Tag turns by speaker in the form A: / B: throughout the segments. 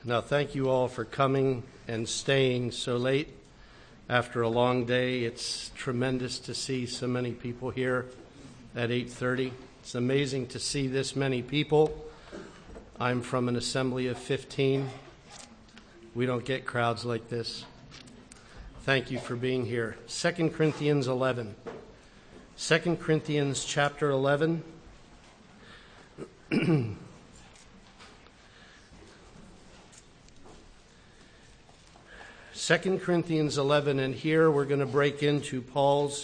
A: Now, thank you all for coming and staying so late after a long day. It's tremendous to see so many people here at 8:30. It's amazing to see this many people. I'm from an assembly of 15. We don't get crowds like this. Thank you for being here. 2 Corinthians 11. 2 Corinthians chapter 11. 2 Corinthians 11, and here we're going to break into Paul's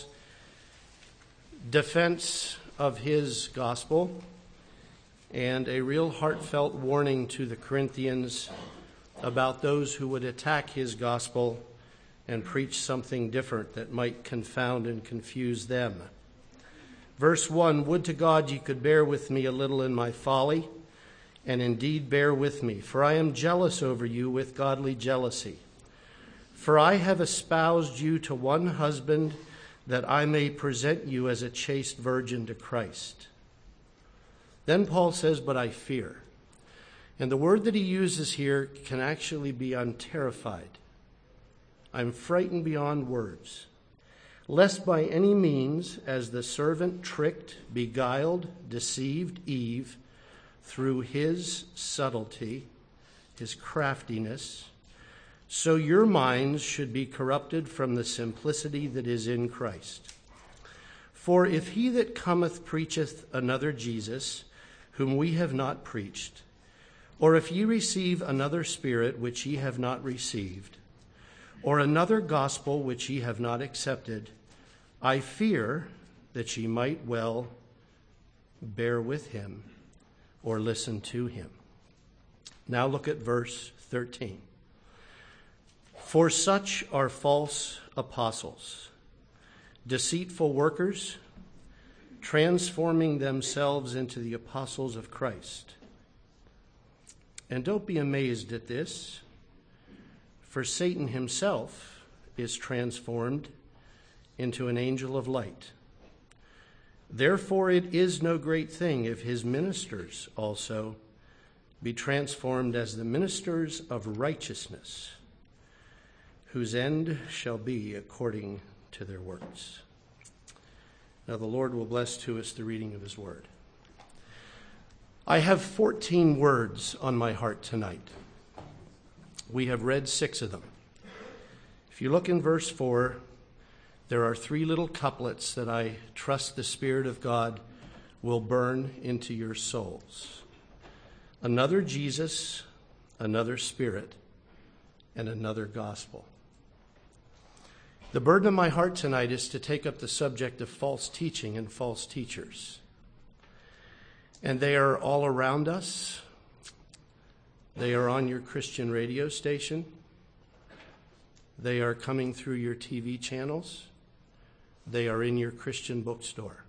A: defense of his gospel and a real heartfelt warning to the Corinthians about those who would attack his gospel and preach something different that might confound and confuse them. Verse 1, "Would to God ye could bear with me a little in my folly, and indeed bear with me, for I am jealous over you with godly jealousy. For I have espoused you to one husband, that I may present you as a chaste virgin to Christ." Then Paul says, "But I fear." And the word that he uses here can actually be "I'm terrified. I'm frightened beyond words. Lest by any means, as the servant tricked, beguiled, deceived Eve through his subtlety, his craftiness, so your minds should be corrupted from the simplicity that is in Christ. For if he that cometh preacheth another Jesus, whom we have not preached, or if ye receive another spirit which ye have not received, or another gospel which ye have not accepted, I fear that ye might well bear with him or listen to him." Now look at verse 13. "For such are false apostles, deceitful workers, transforming themselves into the apostles of Christ." And don't be amazed at this, for Satan himself is transformed into an angel of light. Therefore it is no great thing if his ministers also be transformed as the ministers of righteousness, whose end shall be according to their works. Now the Lord will bless to us the reading of his word. I have 14 words on my heart tonight. We have read 6 of them. If you look in verse 4, there are 3 little couplets that I trust the Spirit of God will burn into your souls. Another Jesus, another Spirit, and another gospel. The burden of my heart tonight is to take up the subject of false teaching and false teachers. And they are all around us. They are on your Christian radio station. They are coming through your TV channels. They are in your Christian bookstore.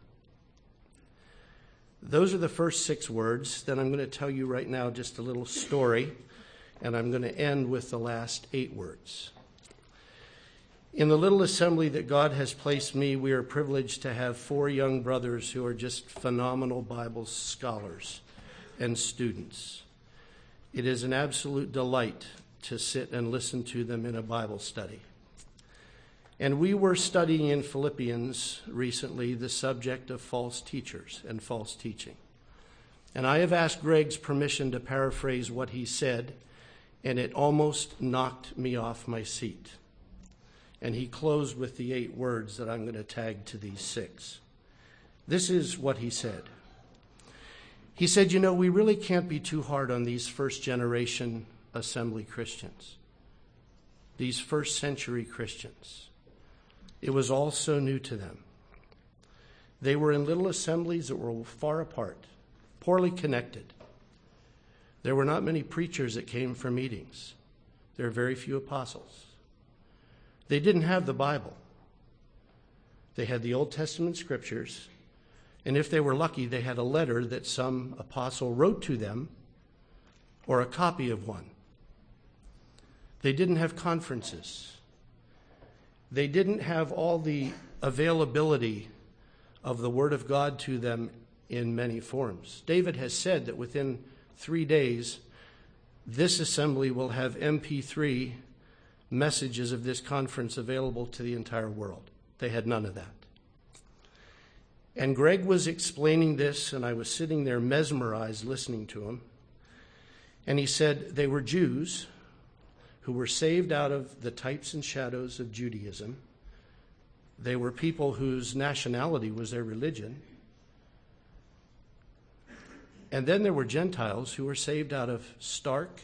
A: Those are the first 6 words. Then I'm going to tell you right now just a little story, and I'm going to end with the last 8 words. In the little assembly that God has placed me, we are privileged to have 4 young brothers who are just phenomenal Bible scholars and students. It is an absolute delight to sit and listen to them in a Bible study. And we were studying in Philippians recently the subject of false teachers and false teaching. And I have asked Greg's permission to paraphrase what he said, and it almost knocked me off my seat. And he closed with the 8 words that I'm going to tag to these 6. This is what he said. He said, we really can't be too hard on these first generation assembly Christians, these first century Christians. It was all so new to them. They were in little assemblies that were far apart, poorly connected. There were not many preachers that came for meetings. There were very few apostles. They didn't have the Bible. They had the Old Testament scriptures, and if they were lucky, they had a letter that some apostle wrote to them or a copy of one. They didn't have conferences. They didn't have all the availability of the Word of God to them in many forms. David has said that within 3 days, this assembly will have MP3 messages of this conference available to the entire world. They had none of that. And Greg was explaining this, and I was sitting there mesmerized listening to him. And he said they were Jews who were saved out of the types and shadows of Judaism. They were people whose nationality was their religion. And then there were Gentiles who were saved out of stark,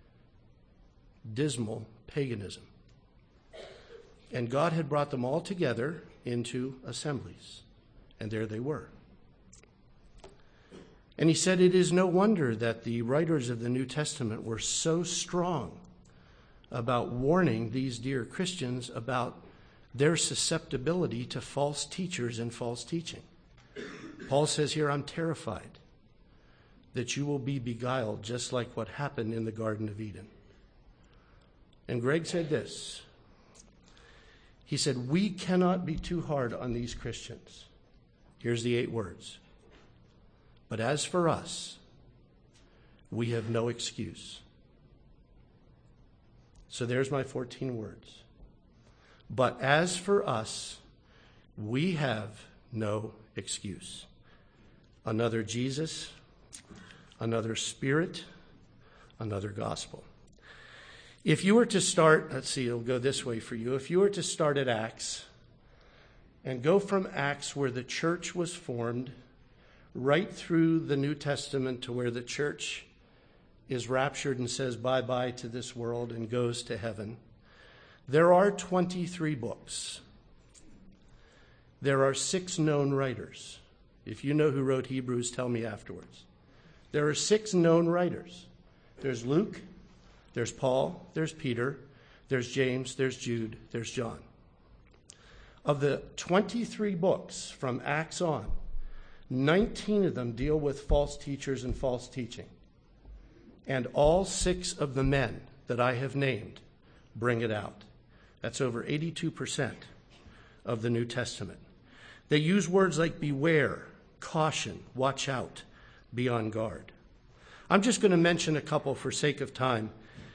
A: dismal paganism. And God had brought them all together into assemblies. And there they were. And he said it is no wonder that the writers of the New Testament were so strong about warning these dear Christians about their susceptibility to false teachers and false teaching. Paul says here, I'm terrified that you will be beguiled just like what happened in the Garden of Eden. And Greg said this. He said, we cannot be too hard on these Christians. Here's the 8 words. But as for us, we have no excuse. So there's my 14 words. But as for us, we have no excuse. Another Jesus, another Spirit, another gospel. If you were to start, let's see, it'll go this way for you. If you were to start at Acts and go from Acts where the church was formed right through the New Testament to where the church is raptured and says bye-bye to this world and goes to heaven, there are 23 books. There are 6 known writers. If you know who wrote Hebrews, tell me afterwards. There are 6 known writers. There's Luke, there's Paul, there's Peter, there's James, there's Jude, there's John. Of the 23 books from Acts on, 19 of them deal with false teachers and false teaching. And all 6 of the men that I have named bring it out. That's over 82% of the New Testament. They use words like beware, caution, watch out, be on guard. I'm just going to mention a couple for sake of time.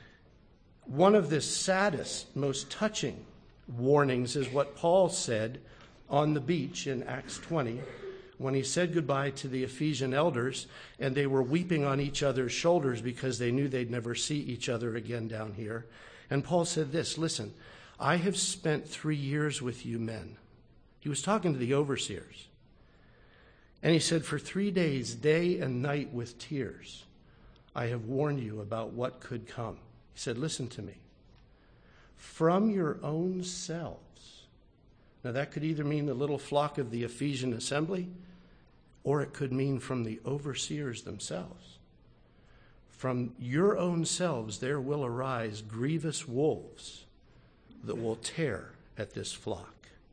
A: One of the saddest, most touching warnings is what Paul said on the beach in Acts 20 when he said goodbye to the Ephesian elders, and they were weeping on each other's shoulders because they knew they'd never see each other again down here. And Paul said this, listen, I have spent 3 years with you men. He was talking to the overseers. And he said, for 3 days, day and night with tears, I have warned you about what could come. He said, listen to me. From your own selves. Now that could either mean the little flock of the Ephesian assembly, or it could mean from the overseers themselves. From your own selves there will arise grievous wolves that will tear at this flock.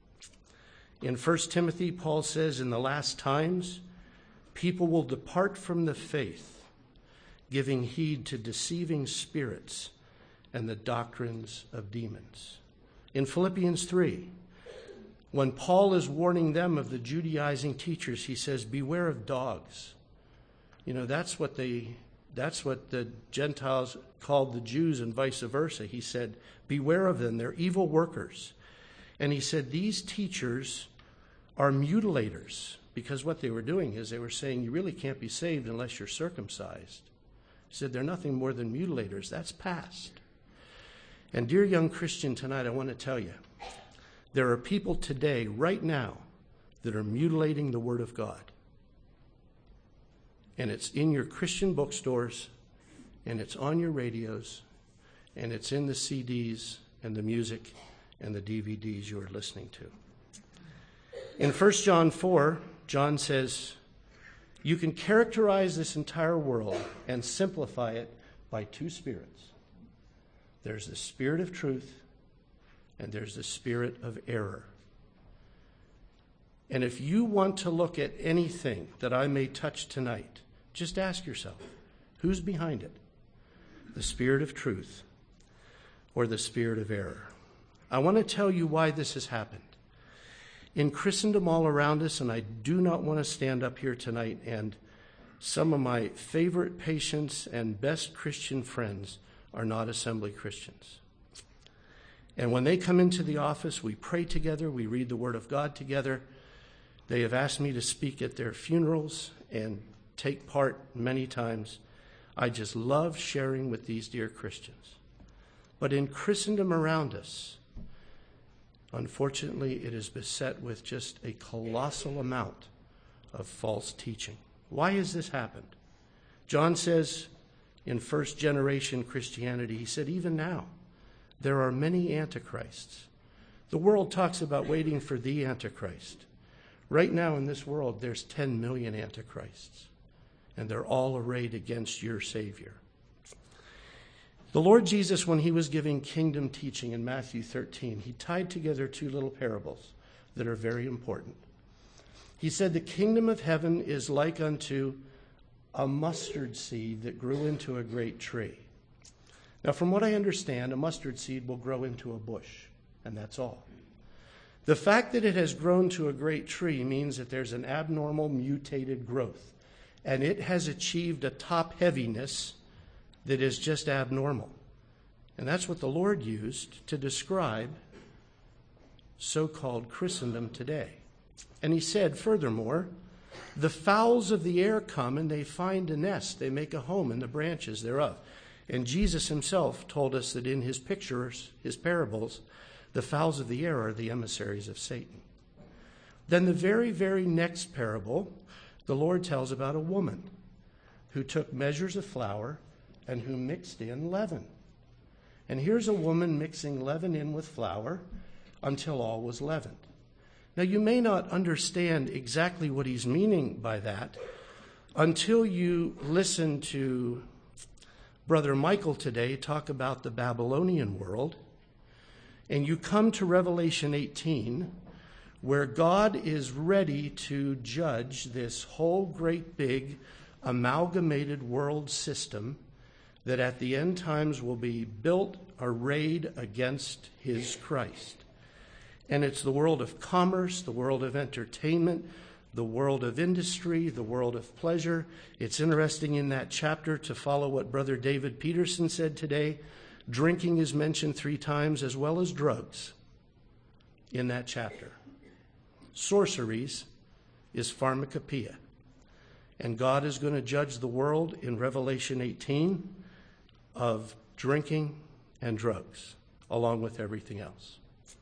A: In 1 Timothy, Paul says, in the last times, people will depart from the faith, giving heed to deceiving spirits and the doctrines of demons. In Philippians 3, when Paul is warning them of the Judaizing teachers, he says, beware of dogs. You know, that's what the Gentiles called the Jews and vice versa. He said, beware of them. They're evil workers. And he said, these teachers are mutilators, because what they were doing is they were saying, you really can't be saved unless you're circumcised. He said, they're nothing more than mutilators. That's past. And dear young Christian, tonight I want to tell you, there are people today, right now, that are mutilating the Word of God. And it's in your Christian bookstores, and it's on your radios, and it's in the CDs and the music and the DVDs you are listening to. In 1 John 4, John says, you can characterize this entire world and simplify it by 2 spirits. There's the spirit of truth, and there's the spirit of error. And if you want to look at anything that I may touch tonight, just ask yourself, who's behind it? The spirit of truth or the spirit of error? I want to tell you why this has happened. In Christendom all around us, and I do not want to stand up here tonight and Some of my favorite patients and best Christian friends are not Assembly Christians. And when they come into the office, we pray together, we read the Word of God together. They have asked me to speak at their funerals and take part many times. I just love sharing with these dear Christians. But in Christendom around us, unfortunately, it is beset with just a colossal amount of false teaching. Why has this happened? John says in first generation Christianity, he said, even now, there are many antichrists. The world talks about waiting for the Antichrist. Right now in this world, there's 10 million antichrists, and they're all arrayed against your Savior. The Lord Jesus, when he was giving kingdom teaching in Matthew 13, he tied together two little parables that are very important. He said, the kingdom of heaven is like unto a mustard seed that grew into a great tree. Now, from what I understand, a mustard seed will grow into a bush, and that's all. The fact that it has grown to a great tree means that there's an abnormal mutated growth, and it has achieved a top heaviness that is just abnormal. And that's what the Lord used to describe so-called Christendom today. And he said, furthermore, the fowls of the air come and they find a nest. They make a home in the branches thereof. And Jesus himself told us that in his pictures, his parables, the fowls of the air are the emissaries of Satan. Then the very, very next parable, the Lord tells about a woman who took measures of flour and who mixed in leaven. And here's a woman mixing leaven in with flour until all was leavened. Now, you may not understand exactly what he's meaning by that until you listen to Brother Michael today talk about the Babylonian world, and you come to Revelation 18, where God is ready to judge this whole great big amalgamated world system that at the end times will be built, arrayed against his Christ. And it's the world of commerce, the world of entertainment, the world of industry, the world of pleasure. It's interesting in that chapter to follow what Brother David Peterson said today. Drinking is mentioned 3 times, as well as drugs in that chapter. Sorceries is pharmacopoeia. And God is going to judge the world in Revelation 18 of drinking and drugs, along with everything else.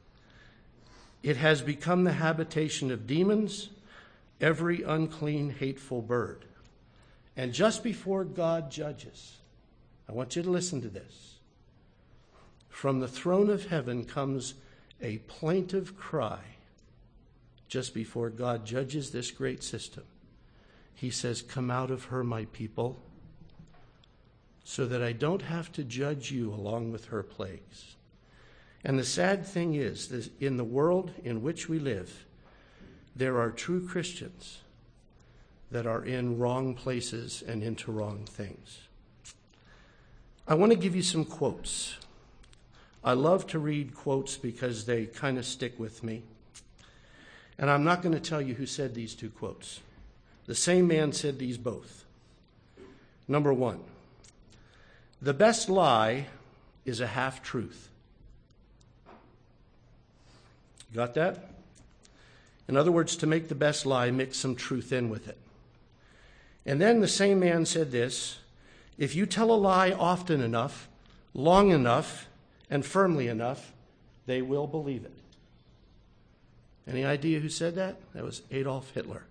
A: It has become the habitation of demons, every unclean, hateful bird. And just before God judges, I want you to listen to this. From the throne of heaven comes a plaintive cry just before God judges this great system. He says, come out of her, my people, so that I don't have to judge you along with her plagues. And the sad thing is that in the world in which we live, there are true Christians that are in wrong places and into wrong things. I want to give you some quotes. I love to read quotes because they kind of stick with me. And I'm not going to tell you who said these 2 quotes. The same man said these both. Number 1, the best lie is a half-truth. Got that? In other words, to make the best lie, mix some truth in with it. And then the same man said this, if you tell a lie often enough, long enough, and firmly enough, they will believe it. Any idea who said that? That was Adolf Hitler.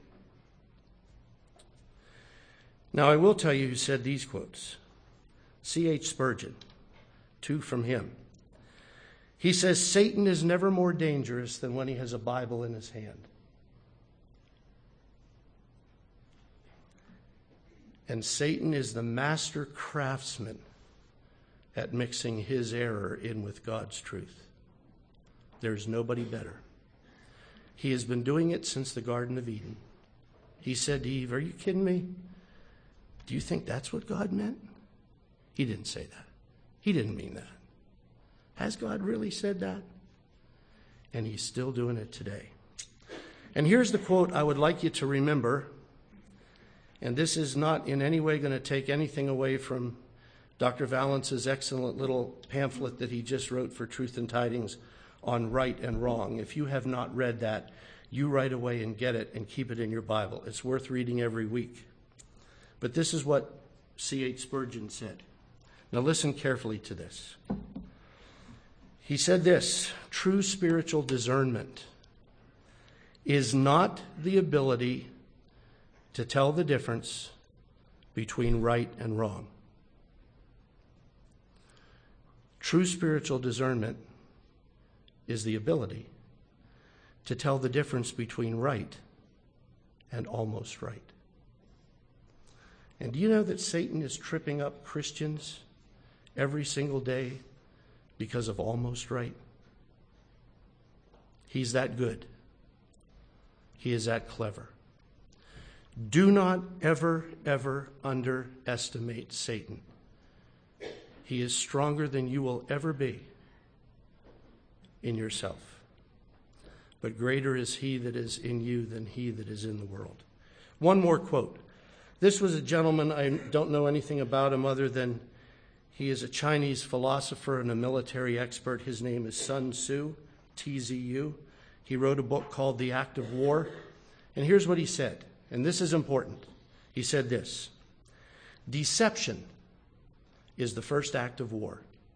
A: Now, I will tell you who said these quotes. C.H. Spurgeon, 2 from him. He says, Satan is never more dangerous than when he has a Bible in his hand. And Satan is the master craftsman at mixing his error in with God's truth. There's nobody better. He has been doing it since the Garden of Eden. He said to Eve, are you kidding me? Do you think that's what God meant? He didn't say that. He didn't mean that. Has God really said that? And he's still doing it today. And here's the quote I would like you to remember. And this is not in any way going to take anything away from Dr. Valence's excellent little pamphlet that he just wrote for Truth and Tidings on right and wrong. If you have not read that, you right away and get it and keep it in your Bible. It's worth reading every week. But this is what C.H. Spurgeon said. Now listen carefully to this. He said this: true spiritual discernment is not the ability to tell the difference between right and wrong. True spiritual discernment is the ability to tell the difference between right and almost right. And do you know that Satan is tripping up Christians every single day because of almost right? He's that good. He is that clever. Do not ever, ever underestimate Satan. He is stronger than you will ever be in yourself. But greater is he that is in you than he that is in the world. One more quote. This was a gentleman, I don't know anything about him other than he is a Chinese philosopher and a military expert. His name is Sun Tzu, T-Z-U. He wrote a book called The Act of War. And here's what he said, and this is important. He said this: deception is the first act of war.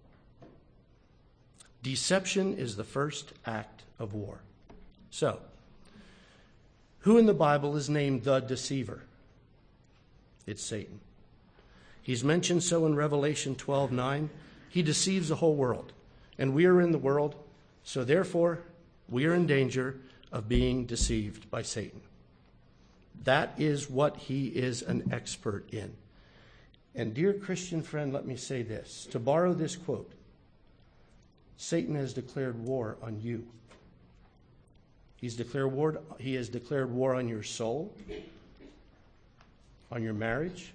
A: Deception is the first act of war. So, who in the Bible is named the deceiver? It's Satan. He's mentioned so in Revelation 12:9. He deceives the whole world. And we are in the world, so therefore we are in danger of being deceived by Satan. That is what he is an expert in. And dear Christian friend, let me say this. To borrow this quote, Satan has declared war on you. He has declared war on your soul, on your marriage,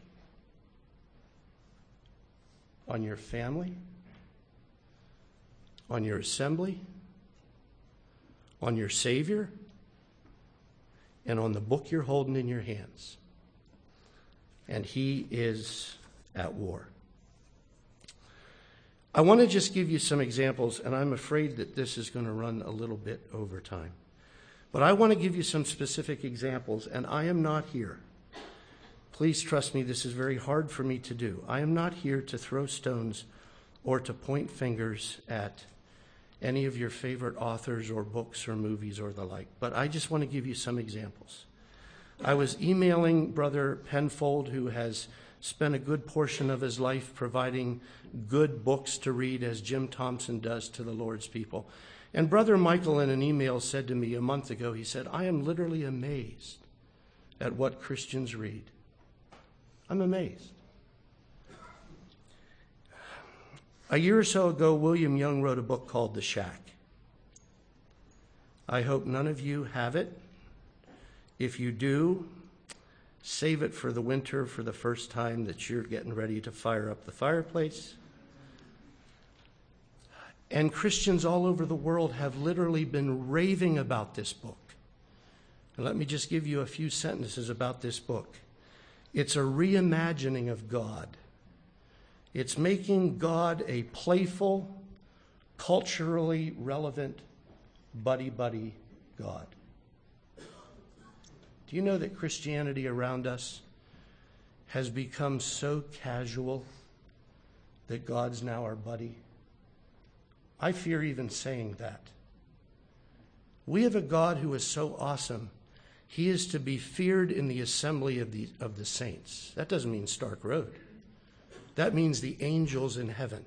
A: on your family, on your assembly, on your Savior, and on the book you're holding in your hands. And he is at war. I want to just give you some examples, and I'm afraid that this is going to run a little bit over time. But I want to give you some specific examples, and I am not here. Please trust me, this is very hard for me to do. I am not here to throw stones or to point fingers at any of your favorite authors or books or movies or the like, but I just want to give you some examples. I was emailing Brother Penfold, who has spent a good portion of his life providing good books to read, as Jim Thompson does to the Lord's people. And Brother Michael, in an email, said to me a month ago, he said, I am literally amazed at what Christians read. I'm amazed. A year or so ago, William Young wrote a book called The Shack. I hope none of you have it. If you do, save it for the winter, for the first time that you're getting ready to fire up the fireplace. And Christians all over the world have literally been raving about this book. And let me just give you a few sentences about this book. It's a reimagining of God. It's making God a playful, culturally relevant, buddy-buddy God. Do you know that Christianity around us has become so casual that God's now our buddy? I fear even saying that. We have a God who is so awesome, he is to be feared in the assembly of the saints. That doesn't mean Stark Road. That means the angels in heaven.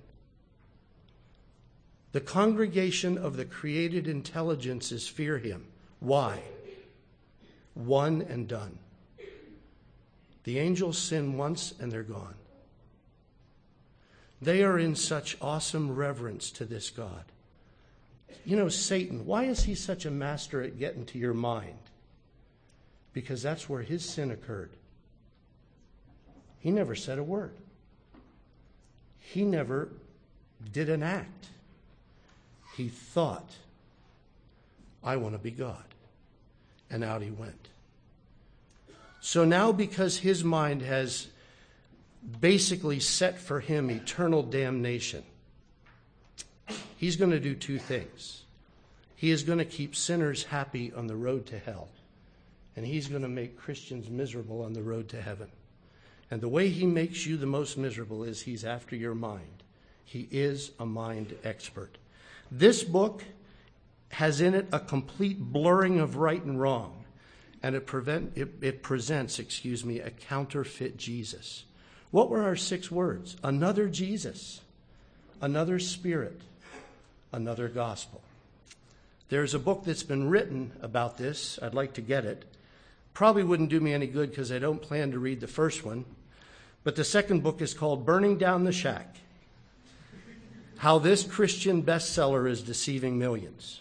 A: The congregation of the created intelligences fear him. Why? One and done. The angels sin once and they're gone. They are in such awesome reverence to this God. You know, Satan, why is he such a master at getting to your mind? Because that's where his sin occurred. He never said a word. He never did an act. He thought, I want to be God. And out he went. So now, because his mind has basically set for him eternal damnation, he's going to do two things. He is going to keep sinners happy on the road to hell, and he's going to make Christians miserable on the road to heaven. And the way he makes you the most miserable is he's after your mind. He is a mind expert. This book has in it a complete blurring of right and wrong, and it presents a counterfeit Jesus. What were our 6 words? Another Jesus, another Spirit, another gospel. There's a book that's been written about this. I'd like to get it. Probably wouldn't do me any good because I don't plan to read the first one. But the second book is called Burning Down the Shack: How This Christian Bestseller is Deceiving Millions.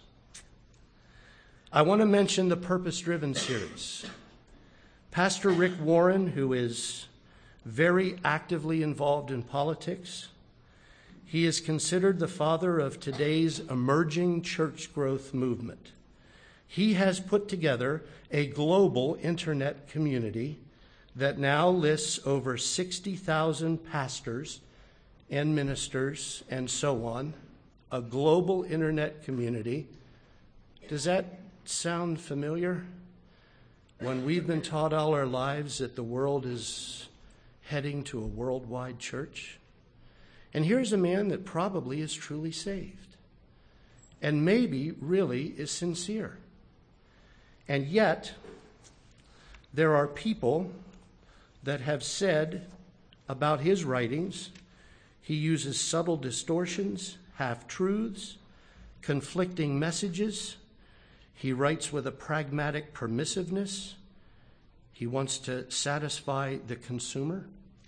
A: I want to mention the Purpose Driven series. Pastor Rick Warren, who is very actively involved in politics, he is considered the father of today's emerging church growth movement. He has put together a global internet community that now lists over 60,000 pastors and ministers and so on. A global internet community. Does that sound familiar? When we've been taught all our lives that the world is heading to a worldwide church. And here's a man that probably is truly saved and maybe really is sincere. And yet, there are people that have said about his writings, he uses subtle distortions, half-truths, conflicting messages. He writes with a pragmatic permissiveness. He wants to satisfy the consumer.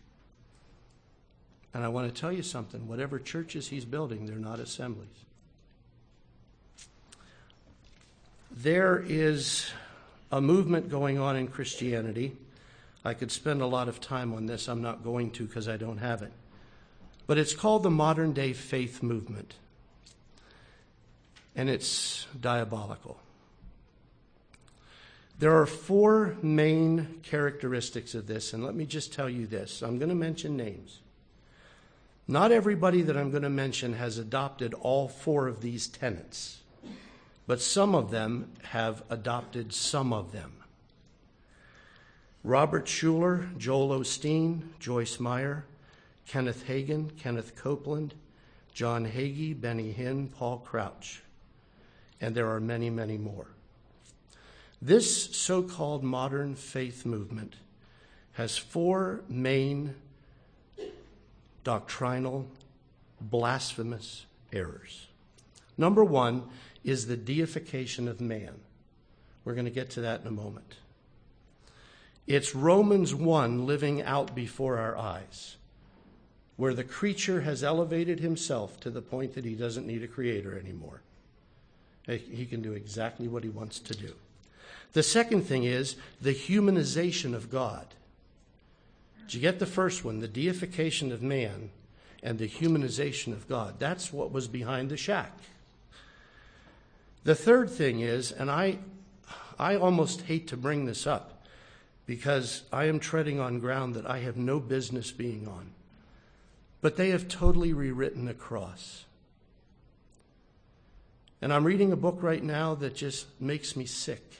A: And I want to tell you something. Whatever churches he's building, they're not assemblies. There is a movement going on in Christianity. I could spend a lot of time on this. I'm not going to because I don't have it. But it's called the modern day faith movement. And it's diabolical. There are 4 main characteristics of this. And let me just tell you this. I'm going to mention names. Not everybody that I'm going to mention has adopted all 4 of these tenets. But some of them have adopted some of them. Robert Schuller, Joel Osteen, Joyce Meyer, Kenneth Hagin, Kenneth Copeland, John Hagee, Benny Hinn, Paul Crouch. And there are many, many more. This so-called modern faith movement has 4 main doctrinal, blasphemous errors. Number 1 is the deification of man. We're going to get to that in a moment. It's Romans 1 living out before our eyes, where the creature has elevated himself to the point that he doesn't need a creator anymore. He can do exactly what he wants to do. The second thing is the humanization of God. Did you get the first one? The deification of man and the humanization of God. That's what was behind the shack. The third thing is, and I almost hate to bring this up because I am treading on ground that I have no business being on, but they have totally rewritten the cross. And I'm reading a book right now that just makes me sick.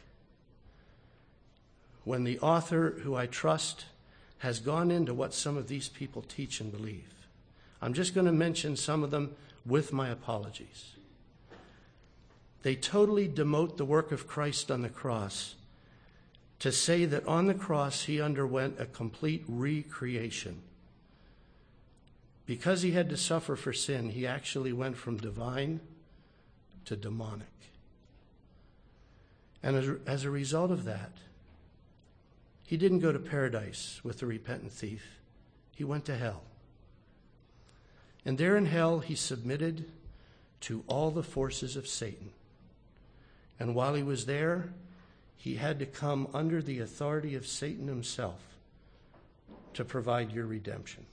A: When the author, who I trust, has gone into what some of these people teach and believe. I'm just going to mention some of them with my apologies. They totally demote the work of Christ on the cross to say that on the cross he underwent a complete recreation. Because he had to suffer for sin, he actually went from divine to demonic. And as a result of that, he didn't go to paradise with the repentant thief. He went to hell. And there in hell, he submitted to all the forces of Satan. And while he was there, he had to come under the authority of Satan himself to provide your redemption.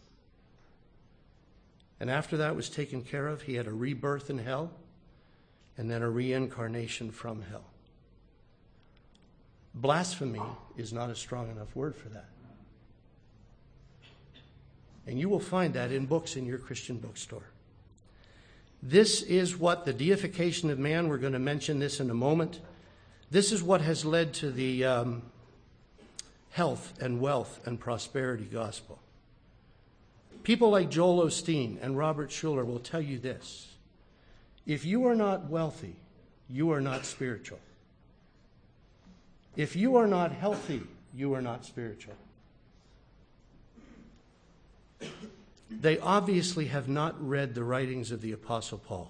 A: And after that was taken care of, he had a rebirth in hell and then a reincarnation from hell. Blasphemy is not a strong enough word for that. And you will find that in books in your Christian bookstore. This is what the deification of man, we're going to mention this in a moment. This is what has led to the health and wealth and prosperity gospel. People like Joel Osteen and Robert Schuller will tell you this. If you are not wealthy, you are not spiritual. If you are not healthy, you are not spiritual. They obviously have not read the writings of the Apostle Paul.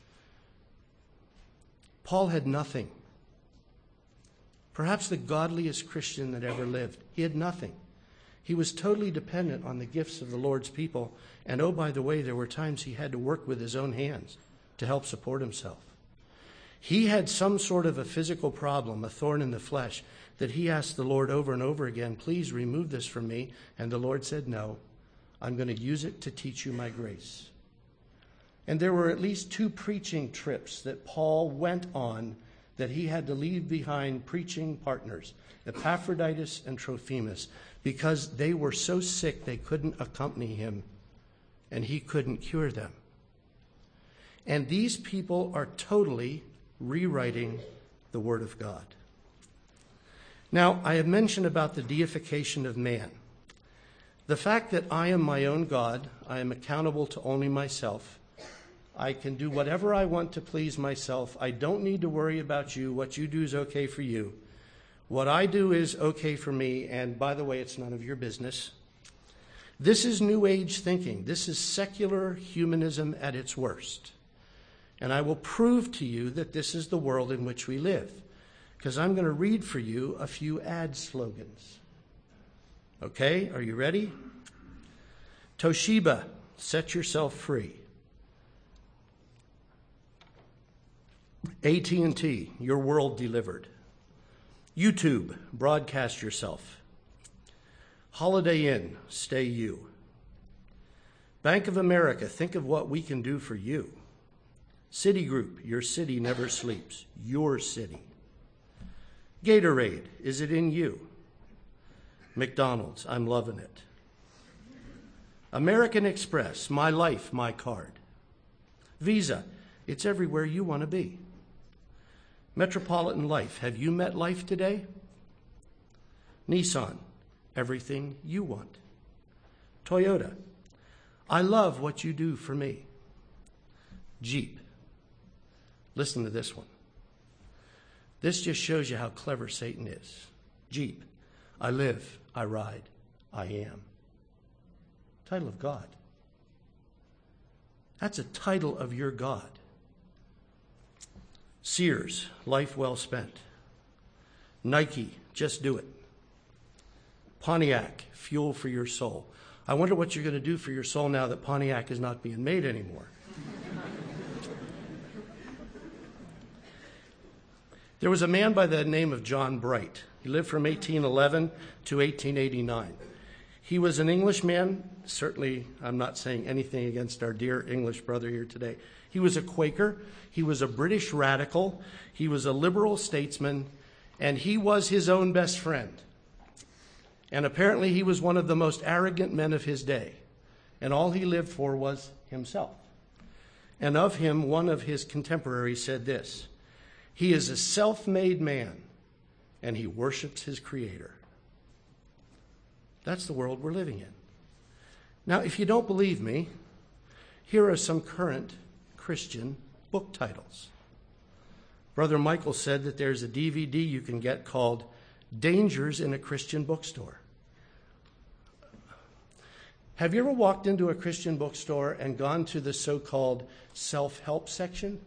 A: Paul had nothing. Perhaps the godliest Christian that ever lived. He had nothing. He was totally dependent on the gifts of the Lord's people. And oh, by the way, there were times he had to work with his own hands to help support himself. He had some sort of a physical problem, a thorn in the flesh, that he asked the Lord over and over again, please remove this from me. And the Lord said, no, I'm going to use it to teach you my grace. And there were at least 2 preaching trips that Paul went on that he had to leave behind preaching partners, Epaphroditus and Trophimus, because they were so sick they couldn't accompany him and he couldn't cure them. And these people are totally rewriting the Word of God. Now, I have mentioned about the deification of man. The fact that I am my own God, I am accountable to only myself. I can do whatever I want to please myself. I don't need to worry about you. What you do is okay for you. What I do is okay for me, and by the way, it's none of your business. This is New Age thinking. This is secular humanism at its worst. And I will prove to you that this is the world in which we live, because I'm going to read for you a few ad slogans. Okay, are you ready? Toshiba, set yourself free. AT&T, your world delivered. YouTube, broadcast yourself. Holiday Inn, stay you. Bank of America, think of what we can do for you. Citigroup, your city never sleeps. Your city. Gatorade, is it in you? McDonald's, I'm loving it. American Express, my life, my card. Visa, it's everywhere you want to be. Metropolitan Life, have you met life today? Nissan, everything you want. Toyota, I love what you do for me. Jeep, listen to this one. This just shows you how clever Satan is. Jeep, I live, I ride, I am. Title of God. That's a title of your God. Sears, life well spent. Nike, just do it. Pontiac, fuel for your soul. I wonder what you're going to do for your soul now that Pontiac is not being made anymore. There was a man by the name of John Bright. He lived from 1811 to 1889. He was an Englishman. Certainly, I'm not saying anything against our dear English brother here today. He was a Quaker. He was a British radical. He was a liberal statesman. And he was his own best friend. And apparently he was one of the most arrogant men of his day. And all he lived for was himself. And of him, one of his contemporaries said this: he is a self-made man, and he worships his creator. That's the world we're living in. Now, if you don't believe me, here are some current Christian book titles. Brother Michael said that there's a DVD you can get called Dangers in a Christian Bookstore. Have you ever walked into a Christian bookstore and gone to the so-called self-help section?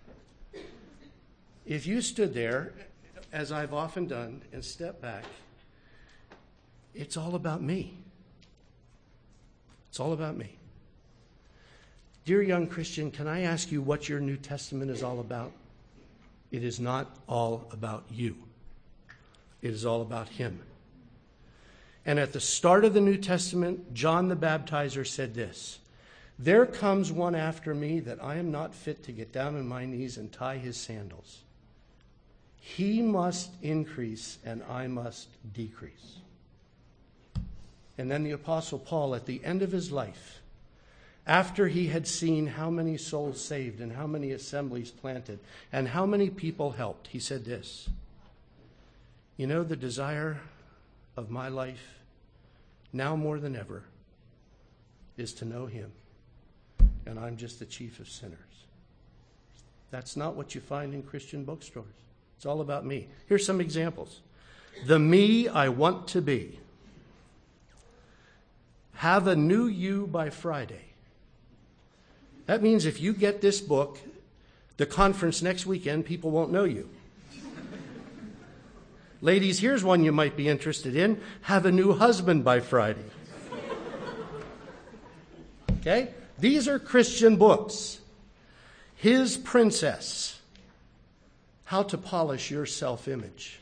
A: If you stood there, as I've often done, and stepped back, it's all about me. It's all about me. Dear young Christian, can I ask you what your New Testament is all about? It is not all about you. It is all about him. And at the start of the New Testament, John the Baptizer said this: there comes one after me that I am not fit to get down on my knees and tie his sandals. He must increase and I must decrease. And then the Apostle Paul, at the end of his life, after he had seen how many souls saved and how many assemblies planted and how many people helped, he said this, you know, the desire of my life, now more than ever, is to know him. And I'm just the chief of sinners. That's not what you find in Christian bookstores. It's all about me. Here's some examples. The me I want to be. Have a new you by Friday. That means if you get this book, the conference next weekend, people won't know you. Ladies, here's one you might be interested in. Have a new husband by Friday. Okay? These are Christian books. His Princess. How to polish your self-image.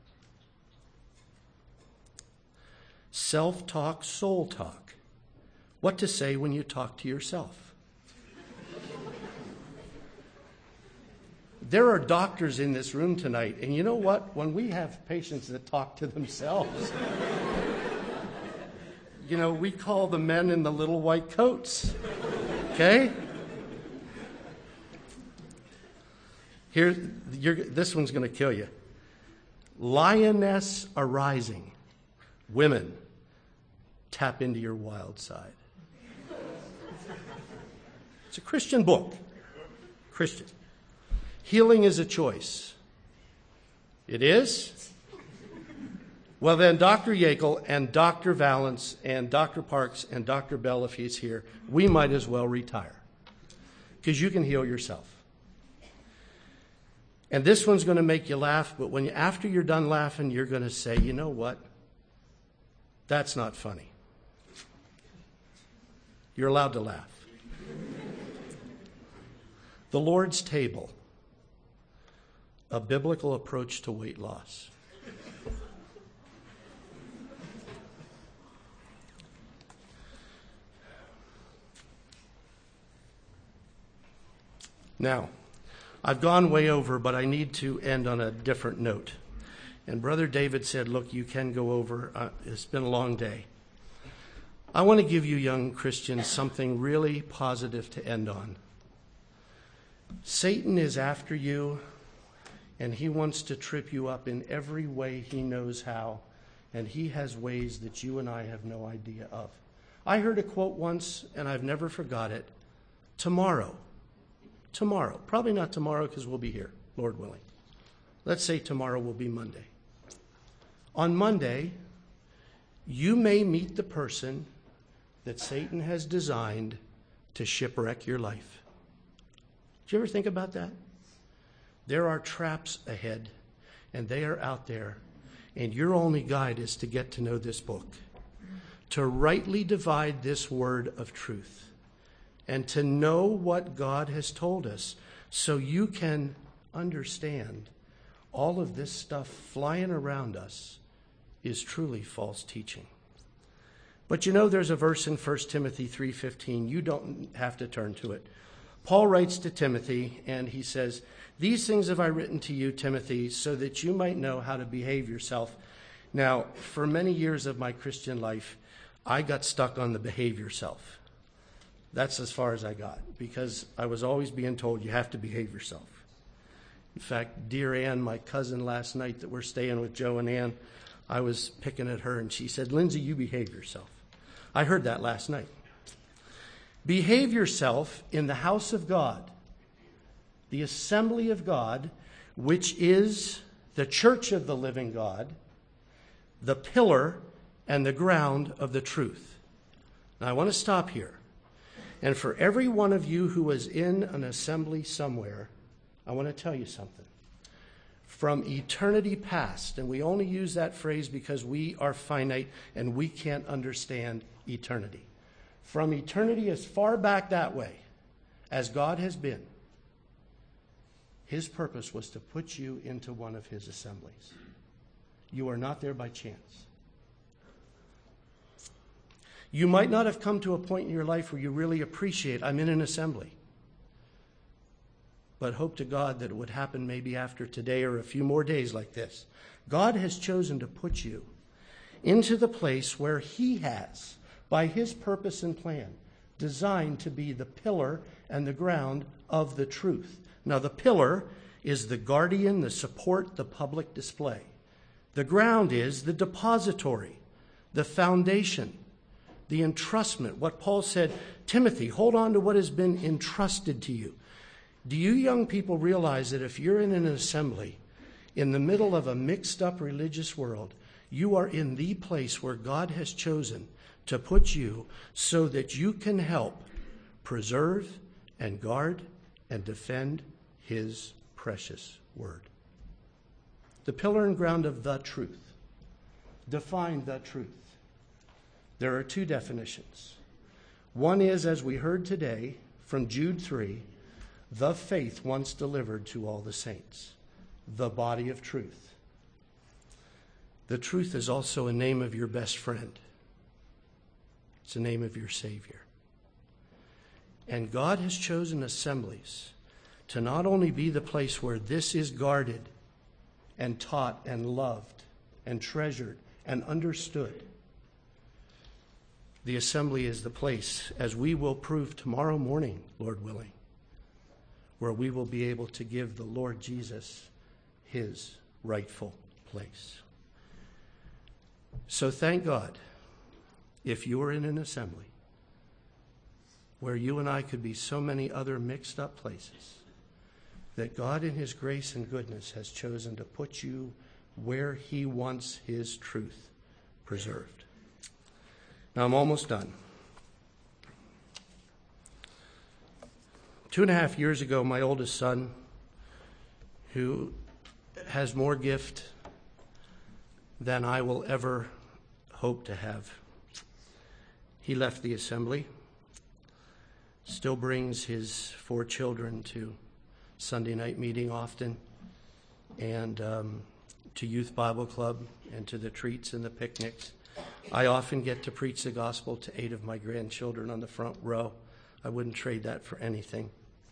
A: Self-talk, soul talk. What to say when you talk to yourself. There are doctors in this room tonight, and you know what? When we have patients that talk to themselves, you know, we call the men in the little white coats. Okay? This one's going to kill you. Lioness arising. Women, tap into your wild side. It's a Christian book. Christian. Healing is a choice. It is? Well then, Dr. Yackel and Dr. Valance and Dr. Parks and Dr. Bell, if he's here, we might as well retire. Because you can heal yourself. And this one's going to make you laugh, but after you're done laughing, you're going to say, you know what? That's not funny. You're allowed to laugh. The Lord's Table. A biblical approach to weight loss. Now, I've gone way over, but I need to end on a different note. And Brother David said, look, you can go over. It's been a long day. I want to give you young Christians something really positive to end on. Satan is after you, and he wants to trip you up in every way he knows how, and he has ways that you and I have no idea of. I heard a quote once, and I've never forgot it. Tomorrow, probably not tomorrow because we'll be here, Lord willing. Let's say tomorrow will be Monday. On Monday, you may meet the person that Satan has designed to shipwreck your life. Did you ever think about that? There are traps ahead, and they are out there, and your only guide is to get to know this book, to rightly divide this word of truth, and to know what God has told us so you can understand all of this stuff flying around us is truly false teaching. But you know, there's a verse in 1 Timothy 3:15. You don't have to turn to it. Paul writes to Timothy, and he says, these things have I written to you, Timothy, so that you might know how to behave yourself. Now, for many years of my Christian life, I got stuck on the behave yourself. That's as far as I got, because I was always being told you have to behave yourself. In fact, dear Ann, my cousin last night that we're staying with Joe and Ann, I was picking at her, and she said, Lindsay, you behave yourself. I heard that last night. Behave yourself in the house of God, the assembly of God, which is the church of the living God, the pillar and the ground of the truth. Now, I want to stop here. And for every one of you who is in an assembly somewhere, I want to tell you something. From eternity past, and we only use that phrase because we are finite and we can't understand eternity. From eternity as far back that way as God has been, his purpose was to put you into one of his assemblies. You are not there by chance. You might not have come to a point in your life where you really appreciate, I'm in an assembly. but hope to God that it would happen maybe after today or a few more days like this. God has chosen to put you into the place where he has, by his purpose and plan, designed to be the pillar and the ground of the truth. Now, the pillar is the guardian, the support, the public display. The ground is the depository, the foundation, the entrustment. What Paul said, Timothy, hold on to what has been entrusted to you. Do you young people realize that if you're in an assembly in the middle of a mixed up religious world, you are in the place where God has chosen to put you so that you can help preserve and guard and defend his precious word. The pillar and ground of the truth. Define the truth. There are two definitions. One is, as we heard today from Jude 3, the faith once delivered to all the saints, the body of truth. The truth is also a name of your best friend. It's the name of your Savior. And God has chosen assemblies to not only be the place where this is guarded and taught and loved and treasured and understood. The assembly is the place, as we will prove tomorrow morning, Lord willing, where we will be able to give the Lord Jesus his rightful place. So thank God if you are in an assembly where you and I could be so many other mixed up places, that God in his grace and goodness has chosen to put you where he wants his truth preserved. Now I'm almost done. 2.5 years ago, my oldest son, who has more gift than I will ever hope to have, he left the assembly, still brings his 4 children to Sunday night meeting often, and to Youth Bible Club, and to the treats and the picnics. I often get to preach the gospel to 8 of my grandchildren on the front row. I wouldn't trade that for anything.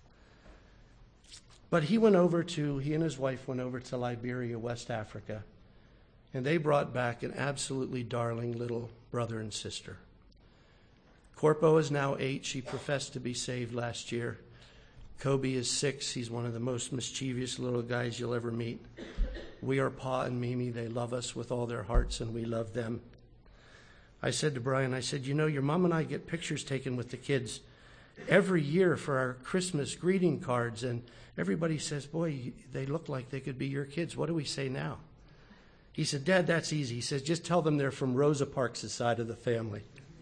A: But he and his wife went over to Liberia, West Africa, and they brought back an absolutely darling little brother and sister. Corpo is now 8. She professed to be saved last year. Kobe is 6. He's one of the most mischievous little guys you'll ever meet. We are Pa and Mimi. They love us with all their hearts, and we love them. I said to Brian, your mom and I get pictures taken with the kids every year for our Christmas greeting cards, and everybody says, boy, they look like they could be your kids. What do we say now? He said, Dad, that's easy. He says, just tell them they're from Rosa Parks' side of the family.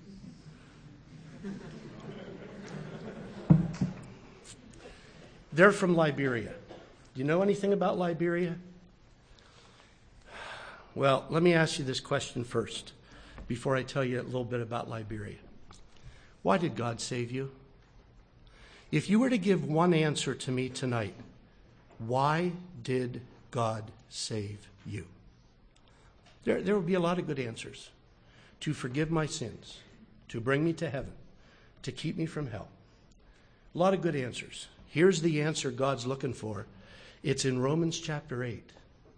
A: They're from Liberia. Do you know anything about Liberia? Well, let me ask you this question first, before I tell you a little bit about Liberia. Why did God save you? If you were to give one answer to me tonight, why did God save you? There would be a lot of good answers. To forgive my sins, to bring me to heaven, to keep me from hell. A lot of good answers. Here's the answer God's looking for. It's in Romans chapter 8.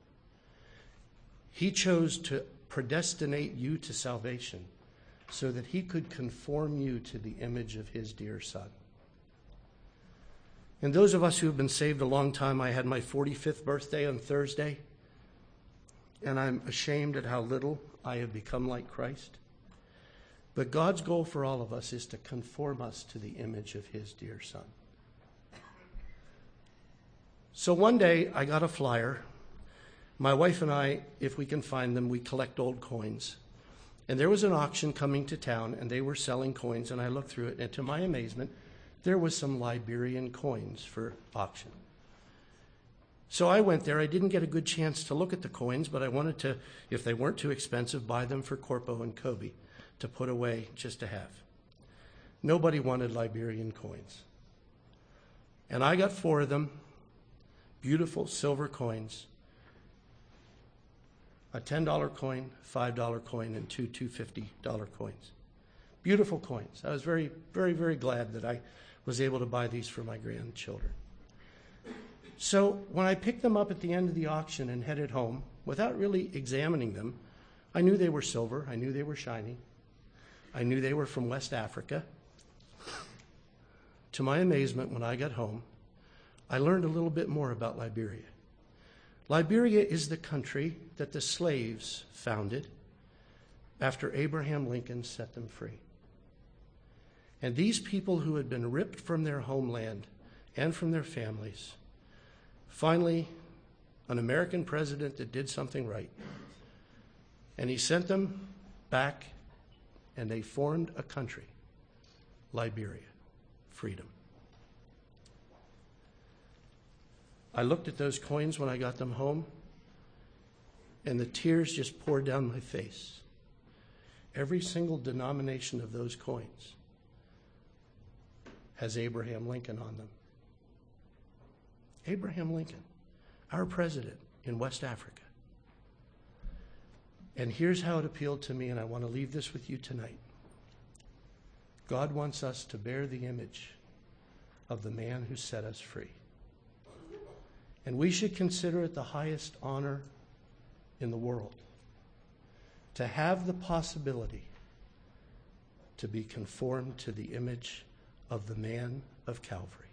A: He chose to predestinate you to salvation so that he could conform you to the image of his dear Son. And those of us who have been saved a long time, I had my 45th birthday on Thursday, and I'm ashamed at how little I have become like Christ. But God's goal for all of us is to conform us to the image of his dear Son. So one day I got a flyer. My wife and I, if we can find them, we collect old coins. And there was an auction coming to town, and they were selling coins, and I looked through it, and to my amazement, there was some Liberian coins for auction. So I went there. I didn't get a good chance to look at the coins, but I wanted to, if they weren't too expensive, buy them for Corpo and Kobe to put away just to have. Nobody wanted Liberian coins. And I got 4 of them, beautiful silver coins, a $10 coin, $5 coin, and 2 $250 coins. Beautiful coins. I was very, very, very glad that I was able to buy these for my grandchildren. So when I picked them up at the end of the auction and headed home, without really examining them, I knew they were silver. I knew they were shiny. I knew they were from West Africa. To my amazement, when I got home, I learned a little bit more about Liberia. Liberia is the country that the slaves founded after Abraham Lincoln set them free. And these people who had been ripped from their homeland and from their families, finally, an American president that did something right, and he sent them back, and they formed a country, Liberia, freedom. I looked at those coins when I got them home, and the tears just poured down my face. Every single denomination of those coins has Abraham Lincoln on them. Abraham Lincoln, our president in West Africa. And here's how it appealed to me, and I want to leave this with you tonight. God wants us to bear the image of the man who set us free. And we should consider it the highest honor in the world to have the possibility to be conformed to the image of the man of Calvary.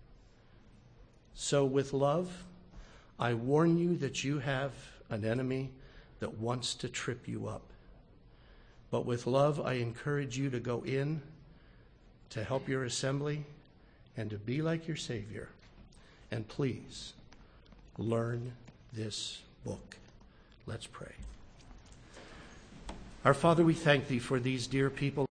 A: So with love, I warn you that you have an enemy that wants to trip you up. But with love, I encourage you to go in to help your assembly and to be like your Savior. And please, learn this book. Let's pray. Our Father, we thank thee for these dear people.